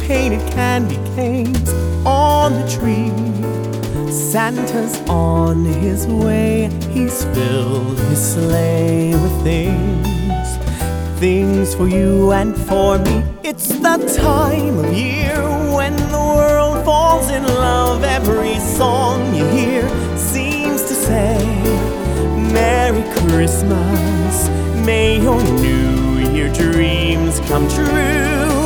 painted candy canes on the tree. Santa's on his way, he's filled his sleigh with things for you and for me. It's the time of year when the world falls in love. Every song you hear seems to say, Merry Christmas, may your New Year dreams come true.